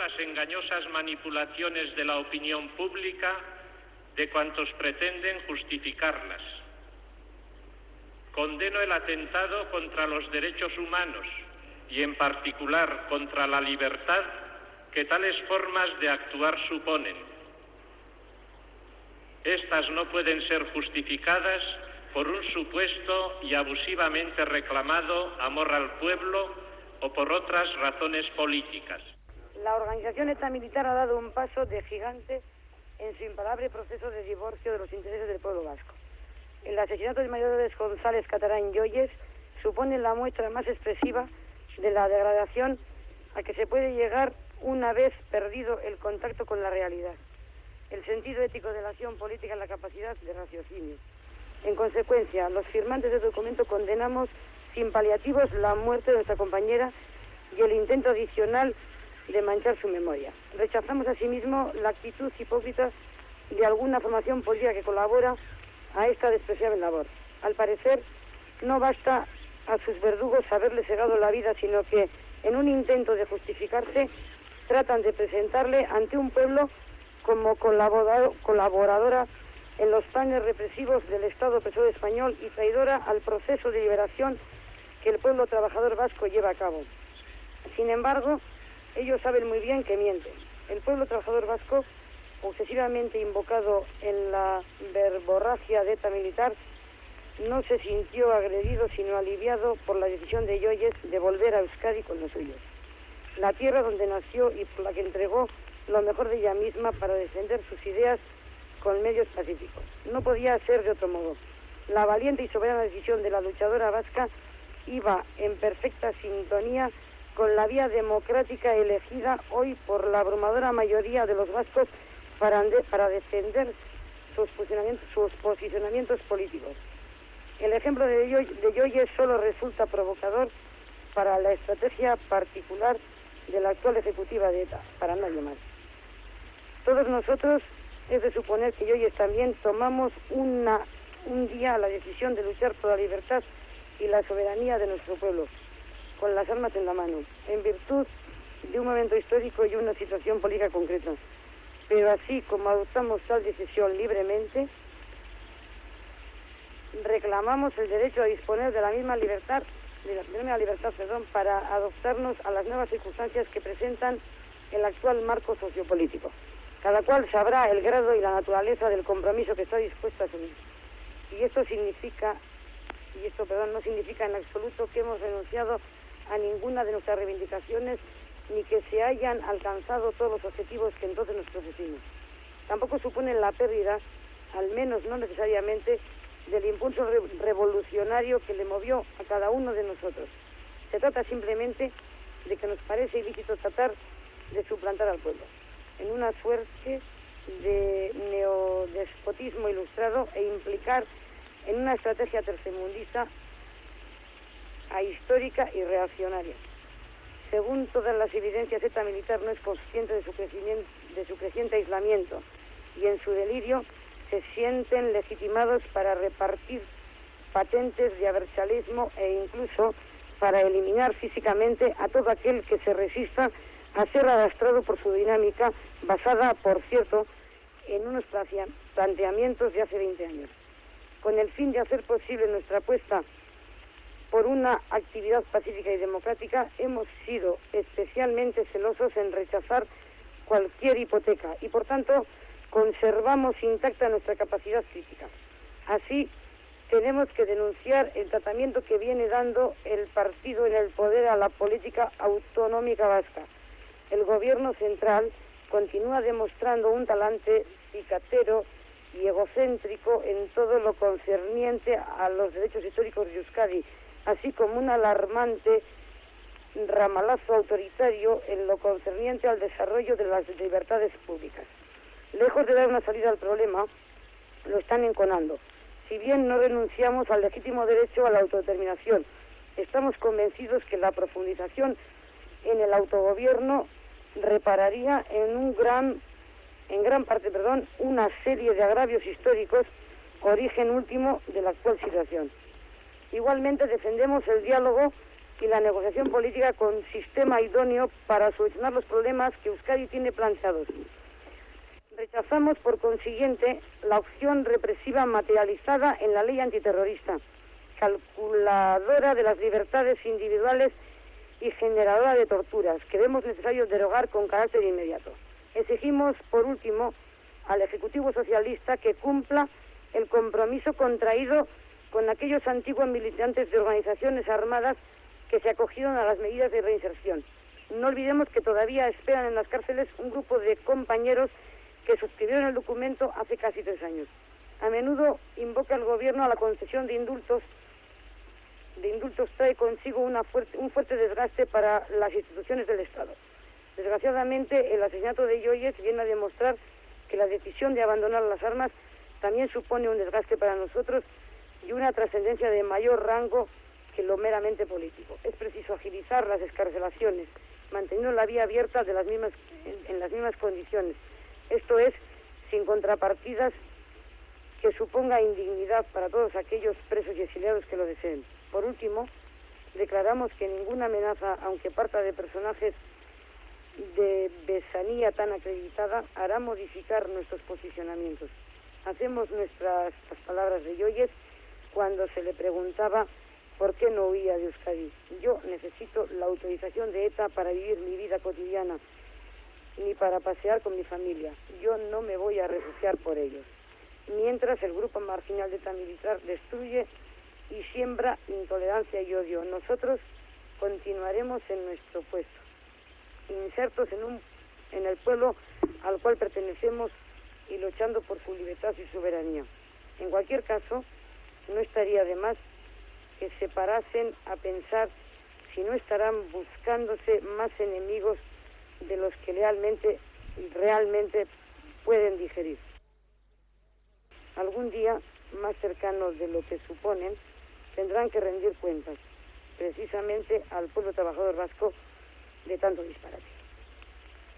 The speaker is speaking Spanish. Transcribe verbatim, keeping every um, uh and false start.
las engañosas manipulaciones de la opinión pública de cuantos pretenden justificarlas. Condeno el atentado contra los derechos humanos y en particular contra la libertad que tales formas de actuar suponen. Estas no pueden ser justificadas por un supuesto y abusivamente reclamado amor al pueblo o por otras razones políticas. La organización ETA militar ha dado un paso de gigante en su imparable proceso de divorcio de los intereses del pueblo vasco. El asesinato de María Dolores González Catarán Yoyes supone la muestra más expresiva de la degradación a que se puede llegar una vez perdido el contacto con la realidad, el sentido ético de la acción política y la capacidad de raciocinio. En consecuencia, los firmantes del documento condenamos sin paliativos la muerte de nuestra compañera y el intento adicional de manchar su memoria. Rechazamos asimismo la actitud hipócrita de alguna formación política que colabora a esta despreciable labor. Al parecer, no basta a sus verdugos haberle cegado la vida, sino que, en un intento de justificarse, tratan de presentarle ante un pueblo como colaborador, colaboradora en los planes represivos del Estado opresor español y traidora al proceso de liberación que el pueblo trabajador vasco lleva a cabo. Sin embargo, ellos saben muy bien que mienten. El pueblo trabajador vasco, obsesivamente invocado en la verborragia de ETA militar, no se sintió agredido sino aliviado por la decisión de Yoyes de volver a Euskadi con los suyos, la tierra donde nació y por la que entregó lo mejor de ella misma para defender sus ideas con medios pacíficos. No podía ser de otro modo. La valiente y soberana decisión de la luchadora vasca iba en perfecta sintonía con la vía democrática elegida hoy por la abrumadora mayoría de los vascos para, para defender sus posicionamientos, sus posicionamientos políticos. El ejemplo de Yoyes solo resulta provocador para la estrategia particular de la actual ejecutiva de ETA, para nadie más. Todos nosotros es de suponer que Yoyes también tomamos una, un día la decisión de luchar por la libertad y la soberanía de nuestro pueblo, con las armas en la mano, en virtud de un momento histórico y una situación política concreta. Pero así como adoptamos tal decisión libremente, reclamamos el derecho a disponer de la misma libertad, de la misma libertad, perdón, para adaptarnos a las nuevas circunstancias que presentan el actual marco sociopolítico. Cada cual sabrá el grado y la naturaleza del compromiso que está dispuesto a asumir. Y esto significa, y esto, perdón, no significa en absoluto que hemos renunciado a ninguna de nuestras reivindicaciones ni que se hayan alcanzado todos los objetivos que entonces nos propusimos. Tampoco supone la pérdida, al menos no necesariamente, del impulso re revolucionario que le movió a cada uno de nosotros. Se trata simplemente de que nos parece ilícito tratar de suplantar al pueblo en una suerte de neodespotismo ilustrado e implicar en una estrategia tercermundista ahistórica y reaccionaria. Según todas las evidencias, ETA militar no es consciente de su, crecimiento, de su creciente aislamiento y en su delirio se sienten legitimados para repartir patentes de aversalismo e incluso para eliminar físicamente a todo aquel que se resista a ser arrastrado por su dinámica, basada, por cierto, en unos planteamientos de hace veinte años. Con el fin de hacer posible nuestra apuesta por una actividad pacífica y democrática, hemos sido especialmente celosos en rechazar cualquier hipoteca y, por tanto, conservamos intacta nuestra capacidad crítica. Así, tenemos que denunciar el tratamiento que viene dando el partido en el poder a la política autonómica vasca. El gobierno central continúa demostrando un talante cicatero y egocéntrico en todo lo concerniente a los derechos históricos de Euskadi, así como un alarmante ramalazo autoritario en lo concerniente al desarrollo de las libertades públicas. Lejos de dar una salida al problema, lo están enconando. Si bien no renunciamos al legítimo derecho a la autodeterminación, estamos convencidos que la profundización en el autogobierno repararía en un gran, en gran parte, perdón, una serie de agravios históricos, origen último de la actual situación. Igualmente defendemos el diálogo y la negociación política con sistema idóneo para solucionar los problemas que Euskadi tiene planteados. Rechazamos, por consiguiente, la opción represiva materializada en la ley antiterrorista, calculadora de las libertades individuales y generadora de torturas, que vemos necesario derogar con carácter inmediato. Exigimos, por último, al Ejecutivo Socialista que cumpla el compromiso contraído con aquellos antiguos militantes de organizaciones armadas que se acogieron a las medidas de reinserción. No olvidemos que todavía esperan en las cárceles un grupo de compañeros que suscribieron el documento hace casi tres años. A menudo invoca el gobierno a la concesión de indultos. De indultos trae consigo una fuerte, un fuerte desgaste para las instituciones del Estado. Desgraciadamente, el asesinato de Yoyes viene a demostrar que la decisión de abandonar las armas también supone un desgaste para nosotros y una trascendencia de mayor rango que lo meramente político. Es preciso agilizar las excarcelaciones, manteniendo la vía abierta de las mismas, en, en las mismas condiciones. Esto es, sin contrapartidas que suponga indignidad para todos aquellos presos y exiliados que lo deseen. Por último, declaramos que ninguna amenaza, aunque parta de personajes de besanía tan acreditada, hará modificar nuestros posicionamientos. Hacemos nuestras las palabras de Yoyes cuando se le preguntaba por qué no huía de Euskadi. Yo necesito la autorización de ETA para vivir mi vida cotidiana, ni para pasear con mi familia. Yo no me voy a refugiar por ellos. Mientras el grupo marginal de ETA militar destruye y siembra intolerancia y odio, nosotros continuaremos en nuestro puesto, insertos en, un, en el pueblo al cual pertenecemos y luchando por su libertad y soberanía. En cualquier caso, no estaría de más que se parasen a pensar si no estarán buscándose más enemigos de los que realmente, realmente pueden digerir. Algún día, más cercano de lo que suponen, tendrán que rendir cuentas, precisamente al pueblo trabajador vasco, de tanto disparate.